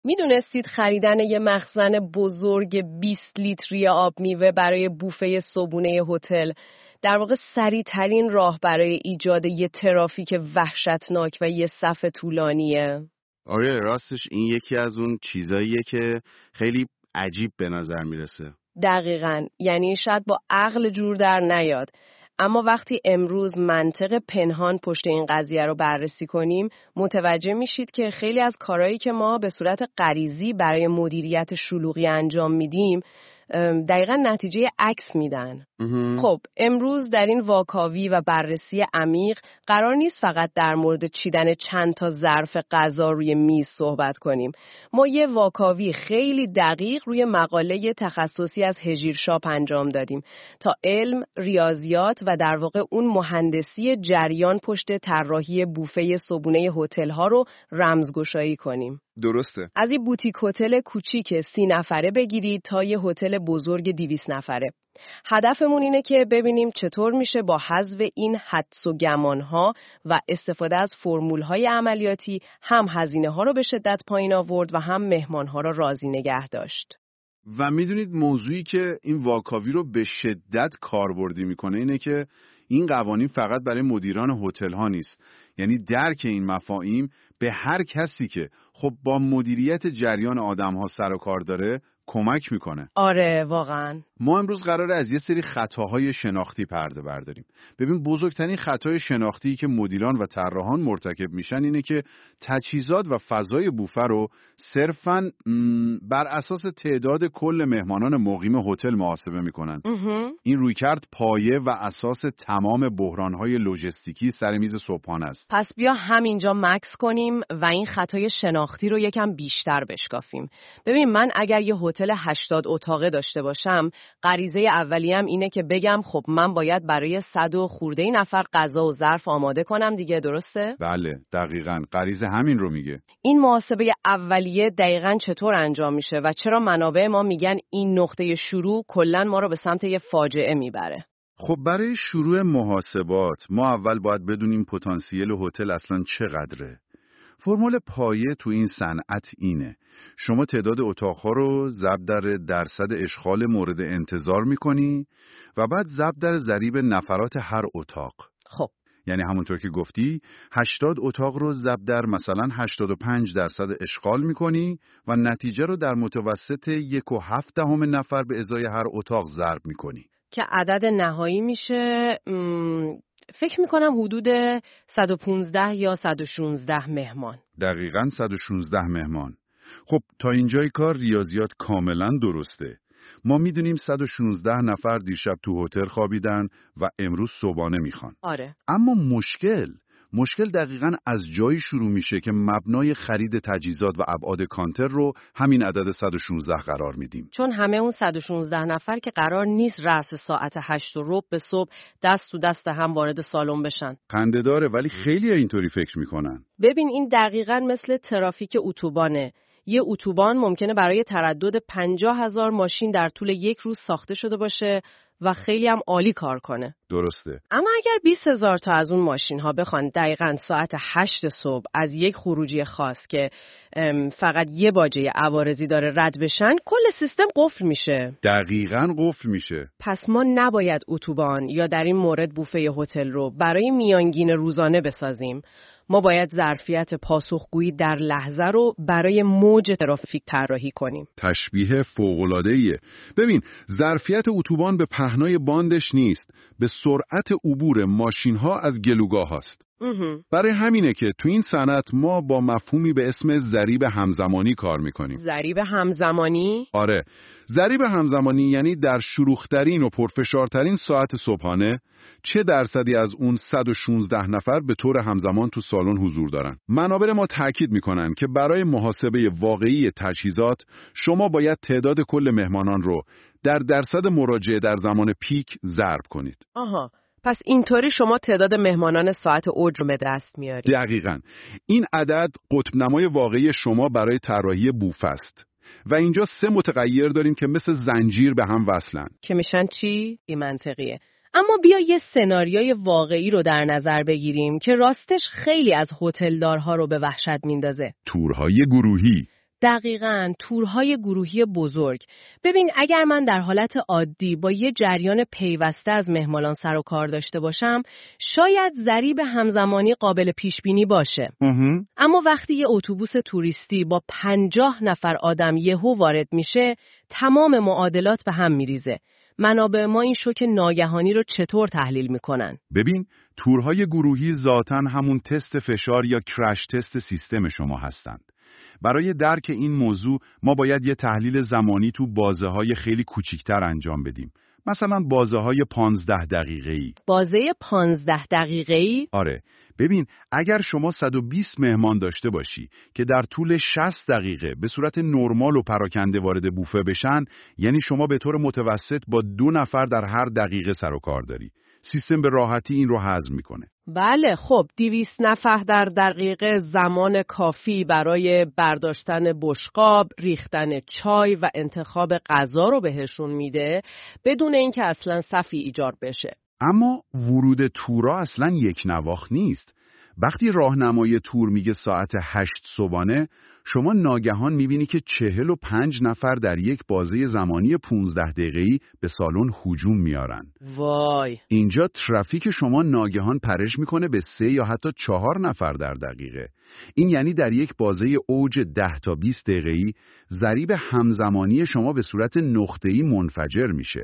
میدونستید خریدن یه مخزن بزرگ 20 لیتری آب میوه برای بوفه صبحونه هتل در واقع سریع‌ترین راه برای ایجاد یه ترافیک وحشتناک و یه صف طولانیه؟ آره، راستش این یکی از اون چیزاییه که خیلی عجیب به نظر میرسه. دقیقاً، یعنی شاید با عقل جور در نیاد. اما وقتی امروز منطق پنهان پشت این قضیه رو بررسی کنیم، متوجه میشید که خیلی از کارهایی که ما به صورت غریزی برای مدیریت شلوغی انجام میدیم، دقیقاً نتیجه عکس میدن. خب امروز در این واکاوی و بررسی عمیق قرار نیست فقط در مورد چیدن چند تا ظرف غذا روی میز صحبت کنیم. ما یه واکاوی خیلی دقیق روی مقاله تخصصی از هژیر شاپ انجام دادیم تا علم، ریاضیات و در واقع اون مهندسی جریان پشت طراحی بوفه صبحونه هتل ها رو رمزگشایی کنیم. درسته. از این بوتیک هتل کوچیک 30 نفره بگیرید تا یه هتل بزرگ 200 نفره. هدفمون اینه که ببینیم چطور میشه با حذف این حدس و گمان‌ها و استفاده از فرمول‌های عملیاتی هم هزینه‌ها رو به شدت پایین آورد و هم مهمان‌ها رو راضی نگه داشت. و میدونید موضوعی که این واکاوی رو به شدت کاربردی میکنه اینه که این قوانین فقط برای مدیران هتل ها نیست. یعنی درک این مفاهیم به هر کسی که خب با مدیریت جریان آدم ها سر و کار داره کمک میکنه. آره واقعا. ما امروز قراره از یه سری خطاهای شناختی پرده برداریم. ببین بزرگترین خطای شناختی که مدیران و طراحان مرتکب میشن اینه که تجهیزات و فضای بوفه رو صرفاً بر اساس تعداد کل مهمانان مقیم هتل محاسبه میکنن. این رویکرد پایه و اساس تمام بحرانهای لوجستیکی سر میز صبحانه است. پس بیا همینجا مکس کنیم و این خطای شناختی رو یکم بیشتر بشکافیم. ببین من اگر یه هتل 80 اتاقه داشته باشم، غریزه اولیه‌ام اینه که بگم خب من باید برای 100 و خورده نفر غذا و ظرف آماده کنم دیگه، درسته؟ بله، دقیقاً غریزه همین رو میگه. این محاسبه اولیه دقیقاً چطور انجام میشه و چرا منابع ما میگن این نقطه شروع کلاً ما رو به سمت یه فاجعه میبره؟ خب برای شروع محاسبات ما اول باید بدونیم پتانسیل هتل اصلاً چقدره. فرمول پایه تو این صنعت اینه: شما تعداد اتاقها رو ضرب در درصد اشغال مورد انتظار میکنی و بعد ضرب در ضریب نفرات هر اتاق. خب یعنی همونطور که گفتی 80 اتاق رو ضرب در مثلا 85% اشغال میکنی و نتیجه رو در متوسط 1.7 نفر به ازای هر اتاق ضرب میکنی که عدد نهایی میشه فکر میکنم حدود 115 یا 116 مهمان. دقیقاً 116 مهمان. خب تا اینجای کار ریاضیات کاملاً درسته. ما میدونیم 116 نفر دیشب تو هتل خوابیدن و امروز صبحانه میخوان. آره. اما مشکل دقیقاً از جایی شروع میشه که مبنای خرید تجهیزات و ابعاد کانتر رو همین عدد 116 قرار میدیم. چون همه اون 116 نفر که قرار نیست رأس ساعت 8:00 به صبح دست تو دست هم وارد سالن بشن. خنده داره ولی خیلی اینطوری فکر میکنن. ببین این دقیقاً مثل ترافیک اتوبانه. یه اتوبان ممکنه برای تردد 50,000 ماشین در طول یک روز ساخته شده باشه و خیلی هم عالی کار کنه. درسته. اما اگر 20,000 تا از اون ماشین ها بخوان دقیقاً ساعت 8 صبح از یک خروجی خاص که فقط یه باجه عوارضی داره رد بشن، کل سیستم قفل میشه. دقیقاً قفل میشه. پس ما نباید اتوبان یا در این مورد بوفه هتل رو برای میانگین روزانه بسازیم. ما باید ظرفیت پاسخگویی در لحظه رو برای موج ترافیک طراحی کنیم. تشبیه فوق‌العاده‌ایه. ببین، ظرفیت اتوبان به پهنای باندش نیست، به سرعت عبور ماشین‌ها از گلوگاه هاست. برای همینه که تو این صنعت ما با مفهومی به اسم ضریب همزمانی کار میکنیم. ضریب همزمانی؟ آره، ضریب همزمانی یعنی در شلوغ‌ترین و پرفشارترین ساعت صبحانه چه درصدی از اون 116 نفر به طور همزمان تو سالن حضور دارن. منابع ما تاکید میکنن که برای محاسبه واقعی تجهیزات شما باید تعداد کل مهمانان رو در درصد مراجعه در زمان پیک ضرب کنید. آها، پس اینطوری شما تعداد مهمانان ساعت اوج رو به دست میارید. دقیقاً. این عدد قطب نمای واقعی شما برای طراحی بوفه است. و اینجا 3 متغیر داریم که مثل زنجیر به هم وصلن. که میشن چی؟ این منطقیه. اما بیا یه سناریوی واقعی رو در نظر بگیریم که راستش خیلی از هتلدارها رو به وحشت میندازه. تورهای گروهی. دقیقاً، تورهای گروهی بزرگ. ببین اگر من در حالت عادی با یه جریان پیوسته از مهمانان سر و کار داشته باشم، شاید ضریب همزمانی قابل پیش بینی باشه. اما وقتی یه اتوبوس توریستی با 50 نفر آدم یهو وارد میشه، تمام معادلات به هم میریزه. منابع ما این شوک ناگهانی رو چطور تحلیل میکنن؟ ببین، تورهای گروهی ذاتاً همون تست فشار یا کرش تست سیستم شما هستند. برای درک این موضوع ما باید یه تحلیل زمانی تو بازه‌های خیلی کوچیکتر انجام بدیم. مثلا بازه‌های 15 دقیقه‌ای. بازه 15 دقیقه‌ای؟ آره. ببین، اگر شما 120 مهمان داشته باشی که در طول 60 دقیقه به صورت نرمال و پراکنده وارد بوفه بشن، یعنی شما به طور متوسط با 2 نفر در هر دقیقه سر و کار داری. سیستم به راحتی این رو هضم میکنه. بله، خب 200 نفر در دقیقه زمان کافی برای برداشتن بشقاب، ریختن چای و انتخاب غذا رو بهشون میده بدون اینکه اصلا صفی ایجاد بشه. اما ورود تورا اصلا یک نواخت نیست. وقتی راهنمای تور میگه ساعت 8 صبحانه، شما ناگهان میبینی که 45 نفر در یک بازه زمانی 15 دقیقه‌ای به سالن هجوم میارن. وای! اینجا ترافیک شما ناگهان پرش میکنه به 3 یا حتی 4 نفر در دقیقه. این یعنی در یک بازه اوج 10 تا 20 دقیقه‌ای ضریب همزمانی شما به صورت نقطه‌ای منفجر میشه.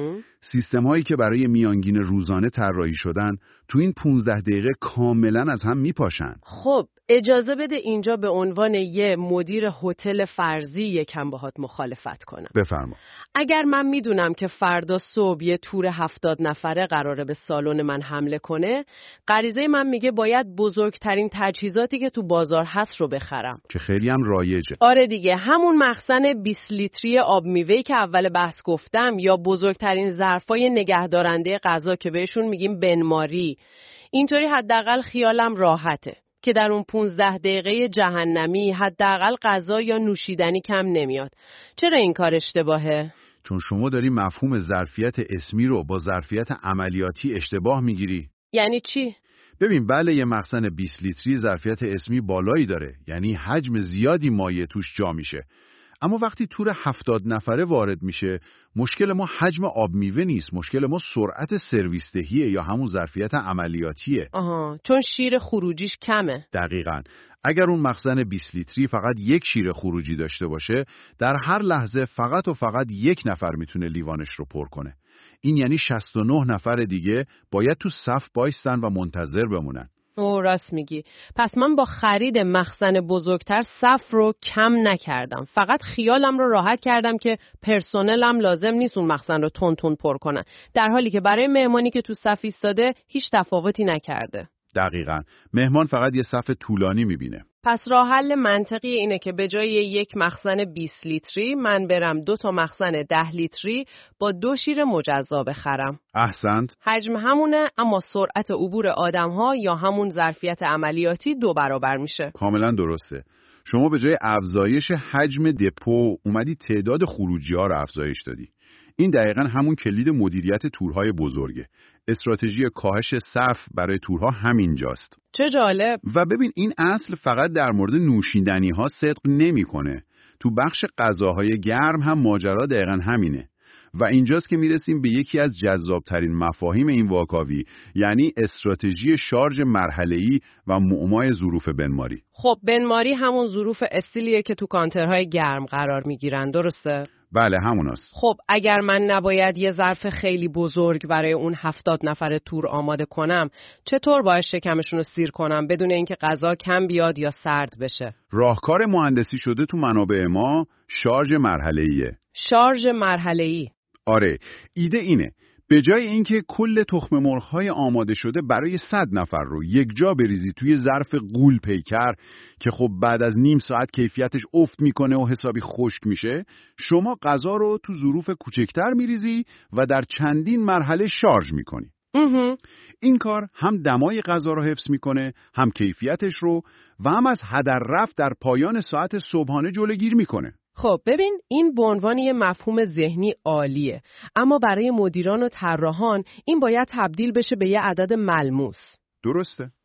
سیستم هایی که برای میانگین روزانه طراحی شدن تو این 15 دقیقه کاملا از هم میپاشن. خب اجازه بده اینجا به عنوان یه مدیر هتل فرضی یکم باهات مخالفت کنم. بفرما. اگر من میدونم که فردا صبح یه تور 70 نفره قراره به سالن من حمله کنه، غریزه من میگه باید بزرگترین تجهیزاتی که تو بازار هست رو بخرم. که خیلی هم رایجه. آره دیگه، همون مخزن 20 لیتری آب میوه‌ای که اول بحث گفتم، یا بزرگترین ظرفای نگهدارنده غذا که بهشون میگیم بنماری. اینطوری حداقل خیالم راحته که در اون 15 دقیقه جهنمی حداقل غذا یا نوشیدنی کم نمیاد. چرا این کار اشتباهه؟ چون شما داری مفهوم ظرفیت اسمی رو با ظرفیت عملیاتی اشتباه میگیری. یعنی چی؟ ببین، بله یه مخزن 20 لیتری ظرفیت اسمی بالایی داره، یعنی حجم زیادی مایع توش جا میشه. اما وقتی تور 70 نفره وارد میشه، مشکل ما حجم آب میوه نیست، مشکل ما سرعت سرویس دهیه یا همون ظرفیت عملیاتیه. چون شیر خروجیش کمه. دقیقاً. اگر اون مخزن 20 لیتری فقط یک شیر خروجی داشته باشه، در هر لحظه فقط و فقط یک نفر میتونه لیوانش رو پر کنه. این یعنی 69 نفر دیگه باید تو صف بایستن و منتظر بمونن. راست میگی. پس من با خرید مخزن بزرگتر صف رو کم نکردم. فقط خیالم رو راحت کردم که پرسنلم لازم نیست اون مخزن رو تون پر کنن. در حالی که برای مهمانی که تو صف ایستاده هیچ تفاوتی نکرده. دقیقاً. مهمان فقط یه صف طولانی میبینه. پس راه حل منطقی اینه که به جای یک مخزن 20 لیتری من برم 2 تا مخزن 10 لیتری با 2 شیر مجزا بخرم. احسنت. حجم همونه، اما سرعت عبور آدم‌ها یا همون ظرفیت عملیاتی 2 برابر میشه. کاملا درسته. شما به جای افزایش حجم دپو اومدی تعداد خروجی‌ها رو افزایش دادی. این دقیقاً همون کلید مدیریت تورهای بزرگه. استراتژی کاهش صف برای تورها همینجاست. چه جالب. و ببین، این اصل فقط در مورد نوشیدنی‌ها صدق نمی‌کنه. تو بخش غذاهای گرم هم ماجرا دقیقاً همینه. و اینجاست که میرسیم به یکی از جذابترین مفاهیم این واکاوی، یعنی استراتژی شارژ مرحله‌ای و معمای ظروف بنماری. خب بنماری همون ظروف استیلیه که تو کانترهای گرم قرار میگیرن، درسته؟ بله هموناست. خب اگر من نباید یه ظرف خیلی بزرگ برای اون 70 نفر تور آماده کنم، چطور باید شکمشون رو سیر کنم بدون اینکه غذا کم بیاد یا سرد بشه؟ راهکار مهندسی شده تو منابع ما شارژ مرحله‌ایه. شارژ مرحله‌ای. آره، ایده اینه به جای اینکه کل تخم مرغ‌های آماده شده برای 100 نفر رو یک جا بریزی توی ظرف غول پیکر که خب بعد از نیم ساعت کیفیتش افت میکنه و حسابی خشک میشه، شما غذا رو تو ظروف کوچکتر میریزی و در چندین مرحله شارژ میکنی. این کار هم دمای غذا رو حفظ میکنه، هم کیفیتش رو، و هم از هدر رفت در پایان ساعت صبحانه جلوگیری میکنه. خب ببین، این به عنوان یه مفهوم ذهنی عالیه، اما برای مدیران و طراحان این باید تبدیل بشه به یه عدد ملموس. درسته.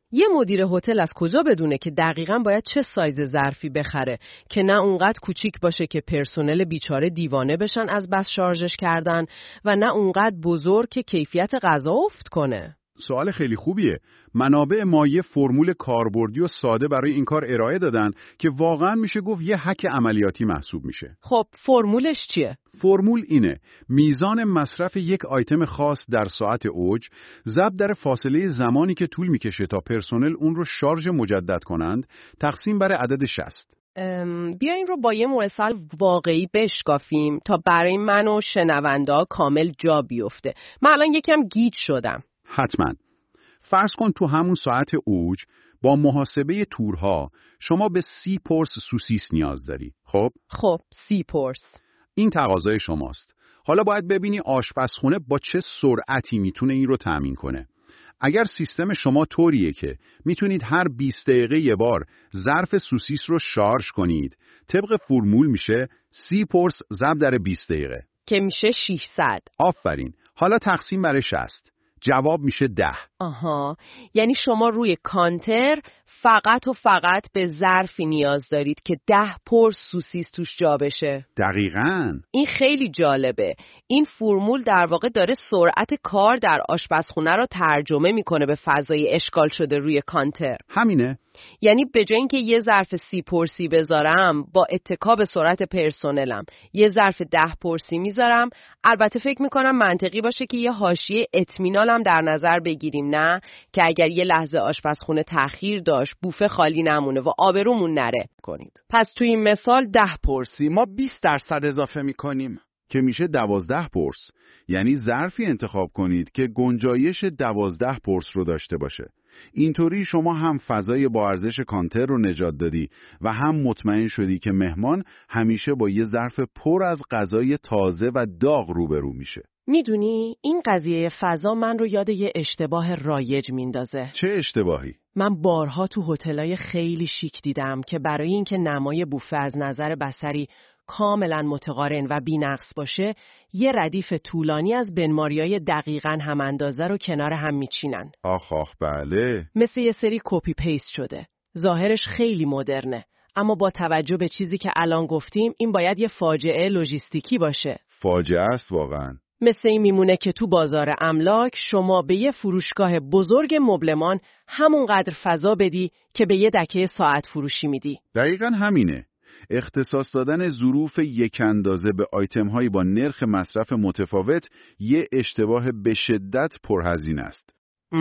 یه مدیر هتل از کجا بدونه که دقیقاً باید چه سایز ظرفی بخره که نه اونقدر کوچیک باشه که پرسنل بیچاره دیوانه بشن از بس شارژش کردن و نه اونقدر بزرگ که کیفیت غذا افت کنه؟ سوال خیلی خوبیه. منابع مایه فرمول کاربردی و ساده برای این کار ارائه دادن که واقعاً میشه گفت یه هک عملیاتی محسوب میشه. خب فرمولش چیه؟ فرمول اینه: میزان مصرف یک آیتم خاص در ساعت اوج ضرب در فاصله زمانی که طول میکشه تا پرسنل اون رو شارژ مجدد کنند تقسیم بر عدد 60. بیا این رو با یه مثال واقعی بشکافیم تا برای من و شنوندا کامل جا بیفته. من الان یکم گیج شدم. حتما. فرض کن تو همون ساعت اوج با محاسبه تورها شما به 30 پرس سوسیس نیاز داری. خب 30 پرس. این تقاضای شماست. حالا باید ببینی آشپزخونه با چه سرعتی میتونه این رو تامین کنه. اگر سیستم شما طوریه که میتونید هر 20 دقیقه یه بار ظرف سوسیس رو شارژ کنید، طبق فرمول میشه 30 پرس ضرب در 20 دقیقه که میشه 600. آفرین. حالا تقسیم بر 60. جواب میشه 10. آها، یعنی شما روی کانتر فقط و فقط به ظرفی نیاز دارید که 10 پرس سوسیس توش جا بشه. دقیقاً. این خیلی جالبه. این فرمول در واقع داره سرعت کار در آشپزخونه رو ترجمه میکنه به فضای اشکال شده روی کانتر. همینه. یعنی به جای اینکه یه ظرف 30 پرسی بذارم با اتکا به سرعت پرسنلم یه ظرف 10 پرسی میذارم. البته فکر میکنم منطقی باشه که یه حاشیه اطمینانم در نظر بگیریم، نه که اگر یه لحظه آشپزخونه تأخیر داشت بوفه خالی نمونه و آبرومون نره کنید. پس توی این مثال 10 پرسی ما 20% اضافه میکنیم که میشه 12 پرس. یعنی ظرفی انتخاب کنید که گنجایش 12 پرس رو داشته باشه. اینطوری شما هم فضای با ارزش کانتر رو نجات دادی و هم مطمئن شدی که مهمان همیشه با یه ظرف پر از غذای تازه و داغ روبرو میشه. میدونی این قضیه فضا من رو یاد یه اشتباه رایج میندازه. چه اشتباهی؟ من بارها تو هتلای خیلی شیک دیدم که برای اینکه نمای بوفه از نظر بصری کاملا متقارن و بی‌نقص باشه، یه ردیف طولانی از بنماریای دقیقاً هم اندازه رو کنار هم میچینن. آخ بله. مثل یه سری کپی پیست شده. ظاهرش خیلی مدرنه، اما با توجه به چیزی که الان گفتیم این باید یه فاجعه لوجستیکی باشه. فاجعه است واقعاً. مثل این میمونه که تو بازار املاک شما به یه فروشگاه بزرگ مبلمان همونقدر فضا بدی که به یه دکه ساعت فروشی میدی. دقیقاً همینه. اختصاص دادن ظروف یک اندازه به آیتم هایی با نرخ مصرف متفاوت یه اشتباه به شدت پرهزینه است.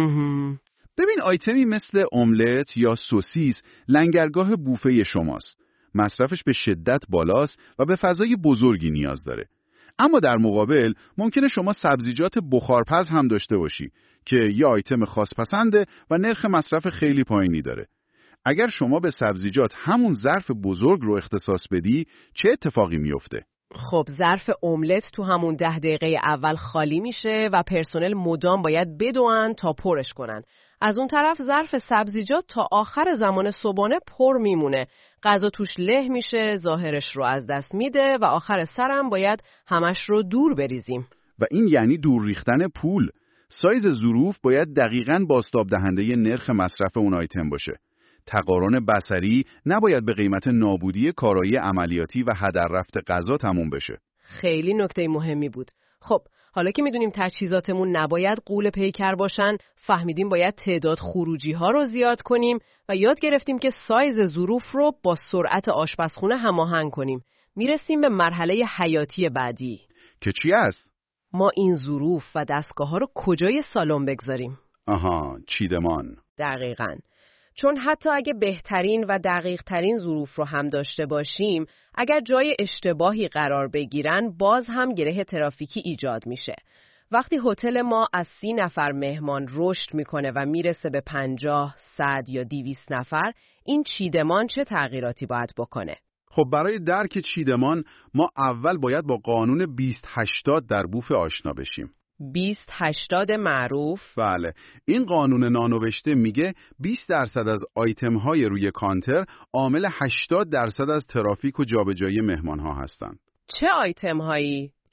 ببین آیتمی مثل املت یا سوسیس لنگرگاه بوفه شماست. مصرفش به شدت بالاست و به فضای بزرگی نیاز داره. اما در مقابل ممکنه شما سبزیجات بخارپز هم داشته باشی که یه آیتم خاص پسنده و نرخ مصرف خیلی پایینی داره. اگر شما به سبزیجات همون ظرف بزرگ رو اختصاص بدی چه اتفاقی میفته؟ خب ظرف املت تو همون 10 دقیقه اول خالی میشه و پرسنل مدام باید بدوئن تا پرش کنن. از اون طرف ظرف سبزیجات تا آخر زمان صبحانه پر میمونه. غذا توش له میشه، ظاهرش رو از دست میده و آخر سرم باید همش رو دور بریزیم. و این یعنی دور ریختن پول. سایز ظروف باید دقیقاً بازتاب دهنده نرخ مصرف اون آیتم باشه. تقارن بصری نباید به قیمت نابودی کارایی عملیاتی و هدر رفت غذا تموم بشه. خیلی نکته مهمی بود. خب حالا که میدونیم تجهیزاتمون نباید غول پیکر باشن، فهمیدیم باید تعداد خروجی ها رو زیاد کنیم و یاد گرفتیم که سایز ظروف رو با سرعت آشپزخونه هماهنگ کنیم. میرسیم به مرحله حیاتی بعدی که چی است؟ ما این ظروف و دستگاه ها رو کجای سالن بگذاریم؟ آها، چیدمان. دقیقاً. چون حتی اگه بهترین و دقیق ترین ظروف رو هم داشته باشیم، اگر جای اشتباهی قرار بگیرن باز هم گره ترافیکی ایجاد میشه. وقتی هتل ما از 30 نفر مهمان رشد میکنه و میرسه به 50، 100 یا 200 نفر، این چیدمان چه تغییراتی باید بکنه؟ خب برای درک چیدمان ما اول باید با قانون 20-80 در بوفه آشنا بشیم. 20-80 معروف؟ بله، این قانون نانوشته میگه 20% از آیتم های روی کانتر عامل 80% از ترافیک و جابجایی مهمان ها هستن. چه آیتم هایی؟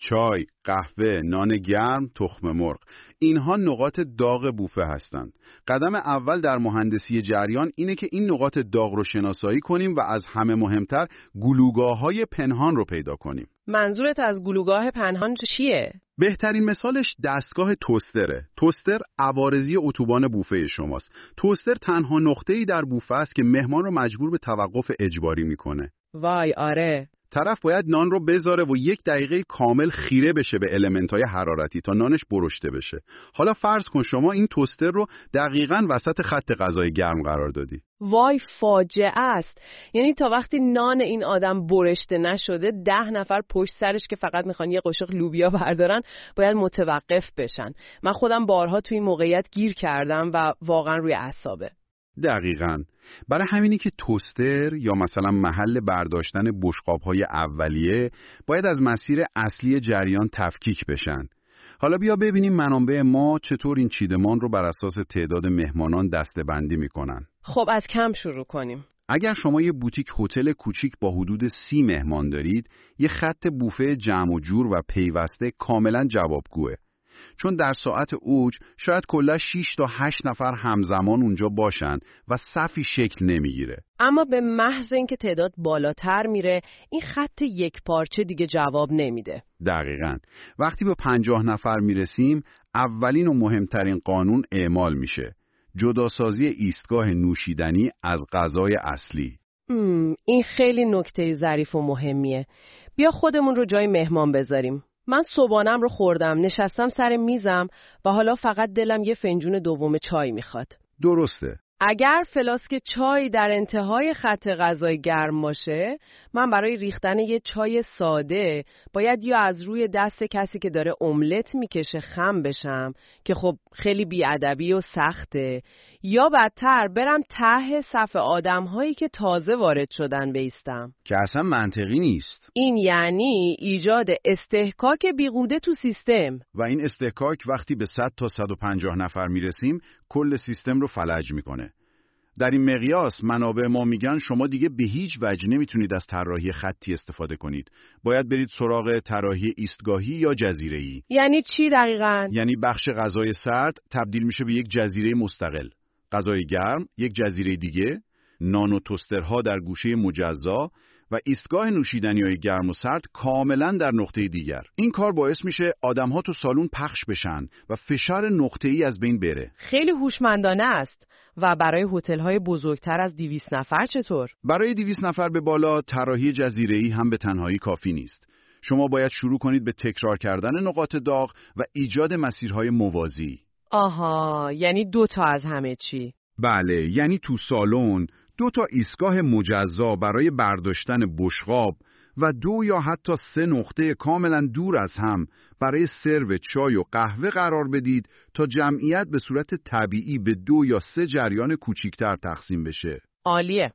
چای، قهوه، نان گرم، تخم مرغ. اینها نقاط داغ بوفه هستند. قدم اول در مهندسی جریان اینه که این نقاط داغ رو شناسایی کنیم و از همه مهمتر گلوگاه‌های پنهان رو پیدا کنیم. منظورت از گلوگاه پنهان چیه؟ بهترین مثالش دستگاه توستره. توستر عوارضی اتوبان بوفه شماست. توستر تنها نقطه‌ای در بوفه است که مهمان رو مجبور به توقف اجباری میکنه. وای آره. طرف باید نان رو بذاره و 1 دقیقه کامل خیره بشه به المنت‌های حرارتی تا نانش برشته بشه. حالا فرض کن شما این توستر رو دقیقاً وسط خط غذای گرم قرار دادی. وای فاجعه است. یعنی تا وقتی نان این آدم برشته نشده 10 نفر پشت سرش که فقط میخوان یه قاشق لوبیا بردارن باید متوقف بشن. من خودم بارها توی این موقعیت گیر کردم و واقعا روی اعصابه. دقیقاً. برای همینی که توستر یا مثلا محل برداشتن بشقاب‌های اولیه باید از مسیر اصلی جریان تفکیک بشن. حالا بیا ببینیم منابع ما چطور این چیدمان رو بر اساس تعداد مهمانان دسته‌بندی میکنن. خب از کم شروع کنیم. اگر شما یه بوتیک هتل کوچیک با حدود 30 مهمان دارید، یه خط بوفه جمع و جور و پیوسته کاملا جوابگوه. چون در ساعت اوج شاید کلا 6 تا 8 نفر همزمان اونجا باشن و صفی شکل نمیگیره. اما به محض اینکه تعداد بالاتر میره این خط یک پارچه دیگه جواب نمیده. دقیقاً. وقتی به 50 نفر میرسیم اولین و مهمترین قانون اعمال میشه. جداسازی ایستگاه نوشیدنی از غذای اصلی. این خیلی نکته ظریف و مهمیه. بیا خودمون رو جای مهمان بذاریم. من صبحانم رو خوردم، نشستم سر میزم و حالا فقط دلم یه فنجون دوم چای میخواد. درسته. اگر فلاسک چای در انتهای خط غذای گرم باشه، من برای ریختن یه چای ساده باید یا از روی دست کسی که داره املت میکشه خم بشم که خب خیلی بیادبی و سخته، یا بدتر برم ته صف آدم‌هایی که تازه وارد شدن بایستم که اصلا منطقی نیست. این یعنی ایجاد استحکاک بیهوده تو سیستم و این استحکاک وقتی به 100 تا 150 نفر میرسیم کل سیستم رو فلج میکنه. در این مقیاس منابع ما میگن شما دیگه به هیچ وجه نمیتونید از طراحی خطی استفاده کنید. باید برید سراغ طراحی ایستگاهی یا جزیره‌ای. یعنی چی دقیقاً؟ یعنی بخش غذای سرد تبدیل میشه به یک جزیره مستقل. غذای گرم یک جزیره دیگه، نان و توسترها در گوشه مجزا و ایستگاه نوشیدنی‌های گرم و سرد کاملا در نقطه دیگر. این کار باعث میشه آدم‌ها تو سالن پخش بشن و فشار نقطه‌ای از بین بره. خیلی هوشمندانه است. و برای هتل‌های بزرگتر از 200 نفر چطور؟ برای 200 نفر به بالا طراحی جزیره‌ای هم به تنهایی کافی نیست. شما باید شروع کنید به تکرار کردن نقاط داغ و ایجاد مسیرهای موازی. آها، یعنی 2 تا از همه چی. بله، یعنی تو سالن 2 تا ایستگاه مجزا برای برداشتن بشقاب و 2 یا حتی 3 نقطه کاملا دور از هم برای سرو چای و قهوه قرار بدید تا جمعیت به صورت طبیعی به 2 یا 3 جریان کوچیکتر تقسیم بشه. عالیه.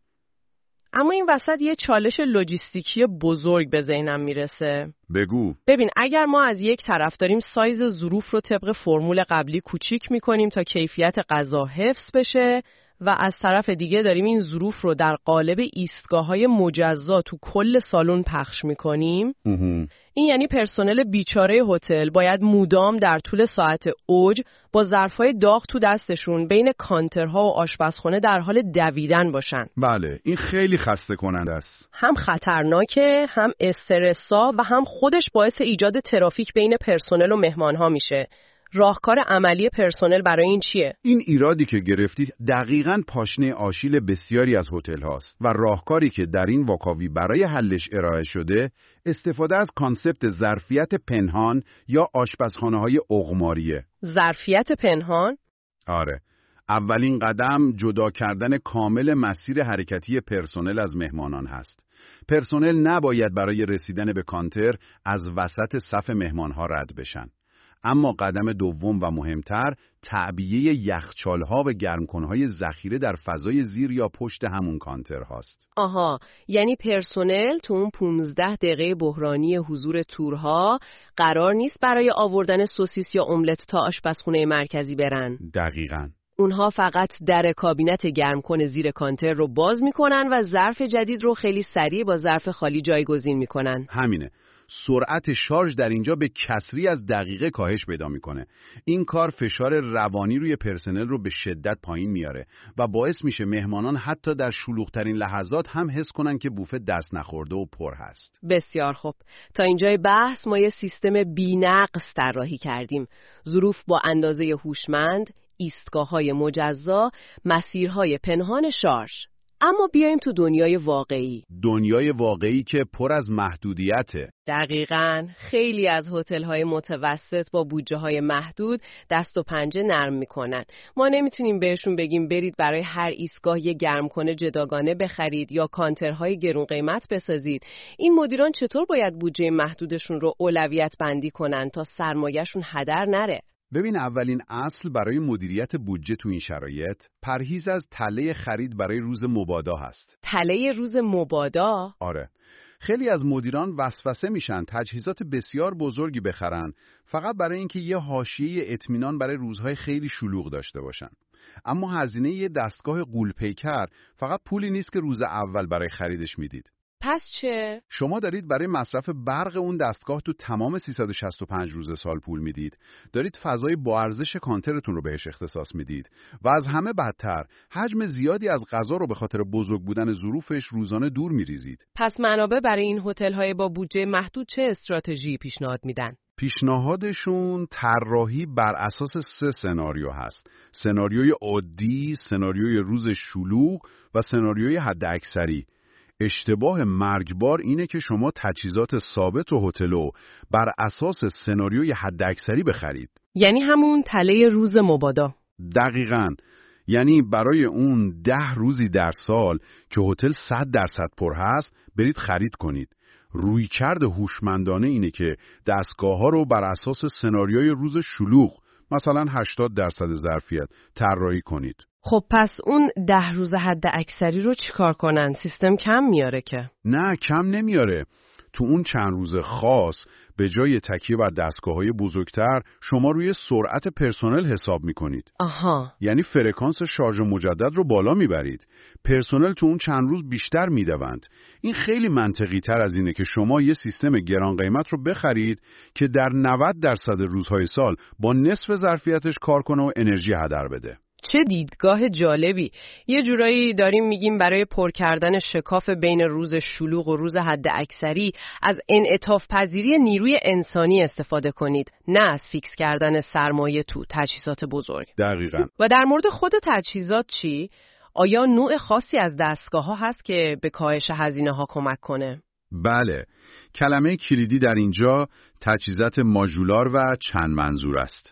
اما این وسط یه چالش لوجستیکی بزرگ به ذهنم میرسه. بگو. ببین اگر ما از یک طرف داریم سایز ظروف رو طبق فرمول قبلی کوچیک میکنیم تا کیفیت غذا حفظ بشه و از طرف دیگه داریم این ظروف رو در قالب ایستگاه‌های مجزا تو کل سالن پخش میکنیم، این یعنی پرسنل بیچاره هتل باید مدام در طول ساعت اوج با ظرفای داغ تو دستشون بین کانترها و آشپزخونه در حال دویدن باشن. بله، این خیلی خسته کننده است. هم خطرناکه، هم استرسا و هم خودش باعث ایجاد ترافیک بین پرسنل و مهمانها میشه. راهکار عملی پرسنل برای این چیه؟ این ایرادی که گرفتید دقیقاً پاشنه آشیل بسیاری از هتل هاست و راهکاری که در این واکاوی برای حلش ارائه شده استفاده از کانسپت ظرفیت پنهان یا آشپزخانه‌های اغماریه. ظرفیت پنهان؟ آره. اولین قدم جدا کردن کامل مسیر حرکتی پرسنل از مهمانان هست. پرسنل نباید برای رسیدن به کانتر از وسط صف مهمانها رد بشن. اما قدم دوم و مهمتر تعبیه یخچال‌ها و گرمکنهای ذخیره در فضای زیر یا پشت همون کانتر هاست. آها، یعنی پرسنل تو اون 15 دقیقه بحرانی حضور تورها قرار نیست برای آوردن سوسیس یا املت تا آشپزخونه مرکزی برن. دقیقاً. اونها فقط در کابینت گرمکن زیر کانتر رو باز میکنن و ظرف جدید رو خیلی سریع با ظرف خالی جایگزین میکنن. همینه. سرعت شارژ در اینجا به کسری از دقیقه کاهش پیدا میکنه. این کار فشار روانی روی پرسنل رو به شدت پایین میاره و باعث میشه مهمانان حتی در شلوغ‌ترین لحظات هم حس کنن که بوفه دست نخورده و پر هست. بسیار خوب. تا اینجای بحث ما یه سیستم بی‌نقص طراحی کردیم. ظروف با اندازه هوشمند، ایستگاه‌های مجزا، مسیرهای پنهان شارژ. اما بیایم تو دنیای واقعی. دنیای واقعی که پر از محدودیته. دقیقاً. خیلی از هتل‌های متوسط با بودجه‌های محدود دست و پنجه نرم می‌کنن. ما نمیتونیم بهشون بگیم برید برای هر ایستگاه یه گرمکنه جداگانه بخرید یا کانترهای گرون قیمت بسازید. این مدیران چطور باید بودجه محدودشون رو اولویت بندی کنن تا سرمایه‌شون هدر نره؟ ببین، اولین اصل برای مدیریت بودجه تو این شرایط پرهیز از تله خرید برای روز مبادا هست. تله روز مبادا؟ آره. خیلی از مدیران وسوسه میشن تجهیزات بسیار بزرگی بخرن فقط برای اینکه یه حاشیه اطمینان برای روزهای خیلی شلوغ داشته باشن. اما هزینه یه دستگاه غول‌پیکر فقط پولی نیست که روز اول برای خریدش میدید. پس چه؟ شما دارید برای مصرف برق اون دستگاه تو تمام 365 روز سال پول میدید. دارید فضای با ارزش کانترتون رو بهش اختصاص میدید و از همه بدتر حجم زیادی از غذا رو به خاطر بزرگ بودن ظروفش روزانه دور میریزید. پس منابع برای این هتل‌های با بودجه محدود چه استراتژی پیشنهاد میدن؟ پیشنهادشون طراحی بر اساس 3 سناریو هست. سناریوی عادی، سناریوی روز شلوغ و سناریوی حداکثری. اشتباه مرگبار اینه که شما تجهیزات ثابت و هتلو بر اساس سناریوی حداکثری بخرید. یعنی همون تله روز مبادا. دقیقاً. یعنی برای اون 10 روزی در سال که هتل 100% پر هست برید خرید کنید. رویکرد هوشمندانه اینه که دستگاه‌ها رو بر اساس سناریوی روز شلوغ، مثلا 80% ظرفیت، طراحی کنید. خب پس اون 10 روز حد اکثری رو چیکار کنن؟ سیستم کم میاره که؟ نه، کم نمیاره. تو اون چند روز خاص به جای تکیه بر دستگاه‌های بزرگتر شما روی سرعت پرسنل حساب میکنید. آها. یعنی فرکانس شارژ مجدد رو بالا میبرید. پرسنل تو اون چند روز بیشتر میدوند. این خیلی منطقی تر از اینه که شما یه سیستم گران قیمت رو بخرید که در 90% روزهای سال با نصف ظرفیتش کار کنه و انرژی هدر بده. چه دیدگاه جالبی. یه جورایی داریم میگیم برای پر کردن شکاف بین روز شلوغ و روز حد اکثری از انعطاف پذیری نیروی انسانی استفاده کنید، نه از فیکس کردن سرمایه تو تجهیزات بزرگ. دقیقاً. و در مورد خود تجهیزات چی؟ آیا نوع خاصی از دستگاه‌ها هست که به کاهش هزینه‌ها کمک کنه؟ بله. کلمه کلیدی در اینجا تجهیزات ماژولار و چند منظور است.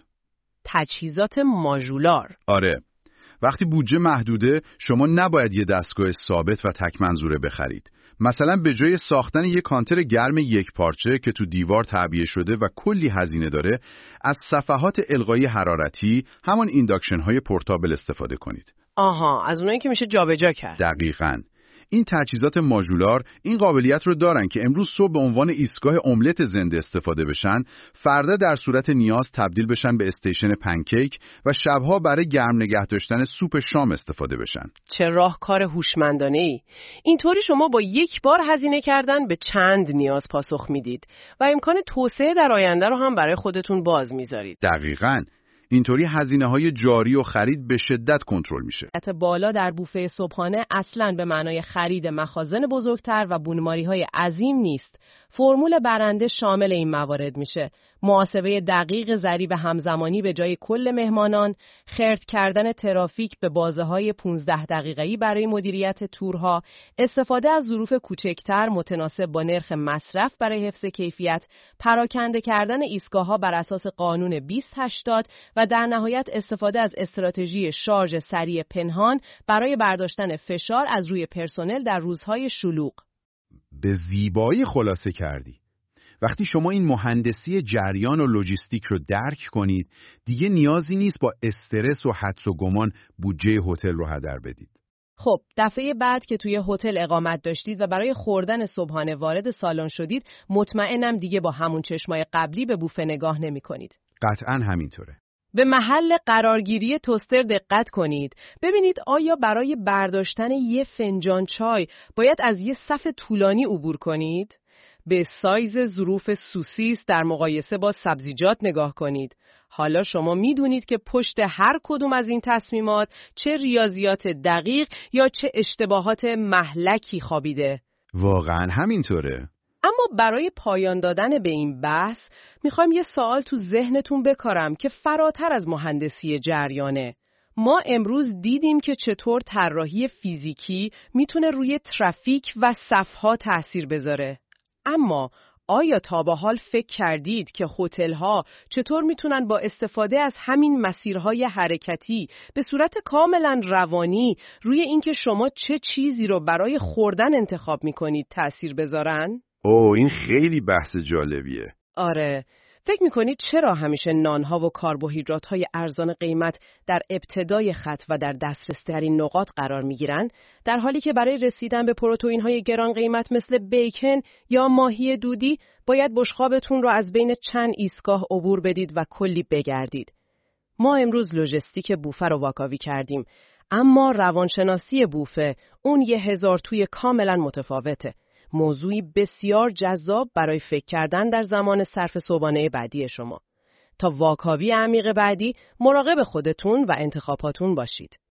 تجهیزات ماژولار. آره. وقتی بودجه محدوده شما نباید یه دستگاه ثابت و تک منظوره بخرید. مثلا به جای ساختن یه کانتر گرم یک پارچه که تو دیوار تعبیه شده و کلی هزینه داره، از صفحات القایی حرارتی، همون اینداکشن های پورتابل استفاده کنید. آها، از اونایی که میشه جابجا کرد. دقیقاً. این تجهیزات ماژولار این قابلیت رو دارن که امروز صبح به عنوان ایستگاه املت زنده استفاده بشن، فردا در صورت نیاز تبدیل بشن به استیشن پنکیک و شبها برای گرم نگه داشتن سوپ شام استفاده بشن. چه راهکار هوشمندانه‌ای. اینطوری شما با یک بار هزینه کردن به چند نیاز پاسخ میدید و امکان توسعه در آینده رو هم برای خودتون باز میذارید. دقیقاً. اینطوری هزینه‌های جاری و خرید به شدت کنترل میشه. بالا در بوفه صبحانه اصلاً به معنای خرید مخازن بزرگتر و بونماری‌های عظیم نیست. فرمول برنده شامل این موارد میشه: محاسبه دقیق ضریب همزمانی به جای کل مهمانان، خرد کردن ترافیک به بازه‌های 15 دقیقه‌ای برای مدیریت تورها، استفاده از ظروف کوچکتر متناسب با نرخ مصرف برای حفظ کیفیت، پراکنده کردن ایستگاه‌ها بر اساس قانون 2080 و در نهایت استفاده از استراتژی شارژ سریع پنهان برای برداشتن فشار از روی پرسنل در روزهای شلوغ. به زیبایی خلاصه کردی. وقتی شما این مهندسی جریان و لوجستیک رو درک کنید، دیگه نیازی نیست با استرس و حدس و گمان بودجه هتل رو هدر بدید. خب، دفعه بعد که توی هتل اقامت داشتید و برای خوردن صبحانه وارد سالن شدید، مطمئنم دیگه با همون چشمای قبلی به بوفه نگاه نمی کنید. قطعاً همینطوره. به محل قرارگیری توستر دقت کنید. ببینید آیا برای برداشتن یه فنجان چای باید از یه صف طولانی عبور کنید؟ به سایز ظروف سوسیس در مقایسه با سبزیجات نگاه کنید. حالا شما میدونید که پشت هر کدوم از این تصمیمات چه ریاضیات دقیق یا چه اشتباهات مهلکی خوابیده. واقعا همینطوره. اما برای پایان دادن به این بحث میخوایم یه سوال تو ذهنتون بکارم که فراتر از مهندسی جریانه. ما امروز دیدیم که چطور طراحی فیزیکی میتونه روی ترافیک و صف‌ها تأثیر بذاره. اما آیا تا به حال فکر کردید که هتل‌ها چطور میتونن با استفاده از همین مسیرهای حرکتی به صورت کاملا روانی روی اینکه شما چه چیزی رو برای خوردن انتخاب میکنید تأثیر بذارن؟ این خیلی بحث جالبیه. آره. فکر میکنید چرا همیشه نانها و کربوهیدرات‌های ارزان قیمت در ابتدای خط و در دسترس‌ترین نقاط قرار میگیرن، در حالی که برای رسیدن به پروتئین‌های گران قیمت مثل بیکن یا ماهی دودی باید بشقابتون رو از بین چند ایستگاه عبور بدید و کلی بگردید؟ ما امروز لوجستیک بوفه رو واکاوی کردیم، اما روانشناسی بوفه اون 1000 توی کاملا متفاوته. موضوعی بسیار جذاب برای فکر کردن در زمان صرف صبحانه بعدی شما. تا واکاوی عمیق بعدی مراقب خودتون و انتخاباتون باشید.